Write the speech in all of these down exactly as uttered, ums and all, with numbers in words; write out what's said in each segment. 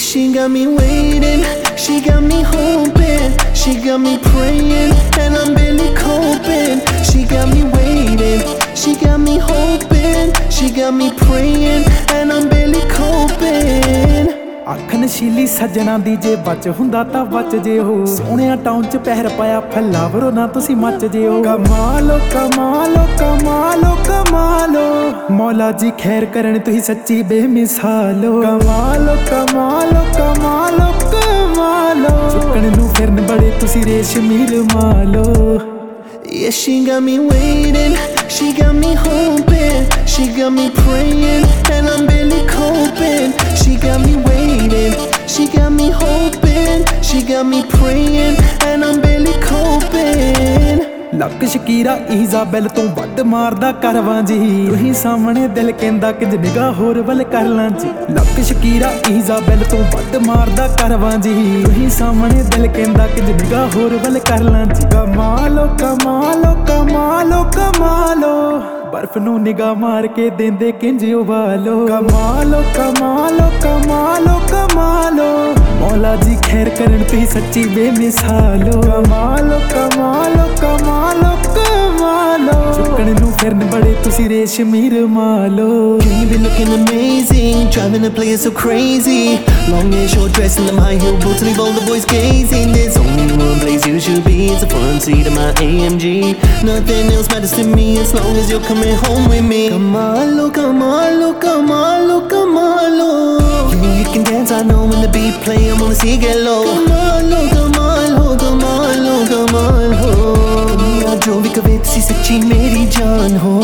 she got me waiting, she got me hoping, she got me praying, and I'm barely coping. She got me waiting, she got me hoping, she got me praying, and I'm barely coping. ਅੱਖ ਨਸ਼ੀਲੀ ਸੱਜਣਾ ਦੀ ਜੇ ਬਚ ਹੁੰਦਾ ਤਾਂ ਬਚ ਜੇ ਹੋ ਸੋਹਣਿਆ ਟਾਊਨ ਚ ਪਹਿਰ ਪਾਇਆ ਫਲਾਵਰੋ ਨਾ ਤੁਸੀਂ ਮੱਚ ਜੇ ਹੋ ਕਮਾਲੋ ਕਮਾਲੋ ਕਮਾਲੋ ਕਮਾਲੋ ਮੌਲਾ ਜੀ ਖੈਰ ਕਰਨ ਤੁਸੀਂ ਸੱਚੀ ਬੇਮਿਸਾਲੋ ਕਮਾਲੋ ਕਮਾਲੋ ਕਮਾਲੋ ਕਮਾਲੋ ਚੁੱਕਣ ਨੂੰ ਫਿਰਨ ਬੜੇ ਤੁਸੀਂ ਰੇਸ਼ਮੀ ਰੁਮਾਲੋ Yeah, she got me waiting, she got me hoping, she got me praying, and I'm barely coping. She got me waiting, she got me hoping, she got me praying, and I'm barely coping. ਲੱਕ Shakira Isabel ਤੋਂ ਵੱਧ ਮਾਰਦਾ ਕਰਵਾਂ ਜੀ ਤੁਸੀਂ ਸਾਹਮਣੇ ਦਿਲ ਕਹਿੰਦਾ ਕਿ ਨਿਗਾਹ ਹੋਰ ਵੱਲ ਕਰ ਲਾਂ ਜੀ ਲੱਕ ਸ਼ਕੀਰਾ ਇਜ਼ਾਬੈਲ ਤੋਂ ਵੱਧ ਮਾਰਦਾ ਕਰਵਾਂ ਜੀ ਤੁਸੀਂ ਸਾਹਮਣੇ ਦਿਲ ਕਹਿੰਦਾ ਕਿ ਨਿਗਾਹ ਹੋਰ ਵੱਲ ਕਰ ਲਾਂ ਜੀ ਕਮਾਲੋ ਕਮਾਲੋ ਕਮਾਲੋ ਕਮਾਲੋ ਬਰਫ਼ ਨੂੰ ਨਿਗਾਹ ਮਾਰ ਕੇ ਦਿੰਦੇ ਕਿੰਜ ਉਬਾਲੋ ਕਮਾਲੋ ਕਮਾਲੋ ਕਮਾਲੋ ਕਮਾਲੋ ਮੌਲਾ ਜੀ ਖੈਰ ਕਰਨ ਤੁਸੀਂ ਸੱਚੀ ਬੇਮਿਸਾਲੋ ਕਮਾਲੋ ਕਮਾਲੋ ਕਮਾਲੋ ਕਮਾਲੋ ਚੁੱਕਣ ਨੂੰ ਫਿਰਨ ਬੜੇ ਤੁਸੀਂ ਰੇਸ਼ਮੀ ਰੁਮਾਲੋ You be looking amazing, driving the place so crazy. Long and short dress and them high heel boots, leave all the boys gazing. There's only one place you should be, it's the front seat of my A M G. Nothing else matters to me as long as you're coming home with me. Kamalo, kamalo, kamalo, kamalo. You know you can dance, I know when the beat play, I wanna see you get low. Kamalo, kamalo, kamalo, kamalo. Dunia jo bhi kabhi tusi sachi meri jaan ho.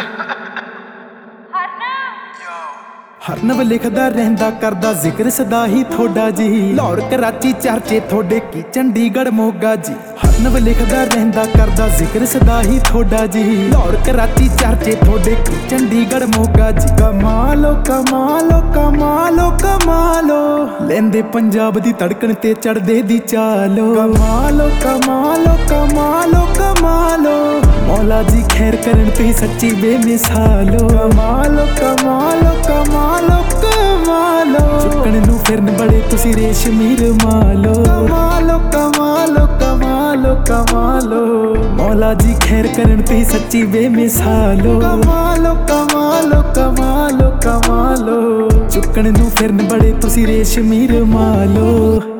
ਹਰਨਵ ਲਿਖਦਾ ਰਹਿੰਦਾ ਕਰਦਾ ਜ਼ਿਕਰ ਸਦਾ ਹੀ ਥੋੜਾ ਜੀ ਲਾਹੌਰ ਕਰਾਚੀ ਚਰਚੇ ਥੋੜੇ ਕੀ ਚੰਡੀਗੜ੍ਹ ਮੋਗਾ ਜੀ ਹਰਨਵ ਲਿਖਦਾ ਰਹਿੰਦਾ ਕਰਦਾ ਜ਼ਿਕਰ ਸਦਾ ਹੀ ਥੋੜਾ ਜੀ ਲਾਹੌਰ ਕਰਾਚੀ ਚਰਚੇ ਥੋੜੇ ਕੀ ਚੰਡੀਗੜ੍ਹ ਮੋਗਾ ਜੀ ਕਮਾਲੋ ਕਮਾਲੋ ਕਮਾਲੋ ਕਮਾਲੋ ਲੈਂਦੇ ਪੰਜਾਬ ਦੀ ਧੜਕਣ ਤੇ ਚੜਦੇ ਦੀ ਚਾਲੋ ਕਮਾਲੋ ਕਮਾਲੋ ਕਮਾਲੋ ਕਮਾਲੋ ਮੌਲਾ ਜੀ ਖੈਰ ਕਰਨ ਤੁਸੀਂ ਸੱਚੀ ਬੇਮਿਸਾਲੋ ਕਮਾਲੋ ਕਮਾਲੋ ਕਮਾਲੋ ਕਮਾਲੋ ਚੁੱਕਣ ਨੂੰ ਫਿਰਨ ਬੜੇ ਤੁਸੀਂ ਰੇਸ਼ਮੀ ਰੁਮਾਲੋ ਕਮਾਲੋ ਕਮਾਲੋ ਕਮਾਲੋ ਕਮਾਲੋ ਮੌਲਾ ਜੀ ਖੈਰ ਕਰਨ ਤੁਸੀਂ ਸੱਚੀ ਬੇਮਿਸਾਲੋ ਕਮਾਲੋ ਕਮਾਲੋ ਕਮਾਲੋ ਕਮਾਲੋ ਚੁੱਕਣ ਨੂੰ ਫਿਰਨ ਬੜੇ ਤੁਸੀਂ ਰੇਸ਼ਮੀ ਰੁਮਾਲੋ।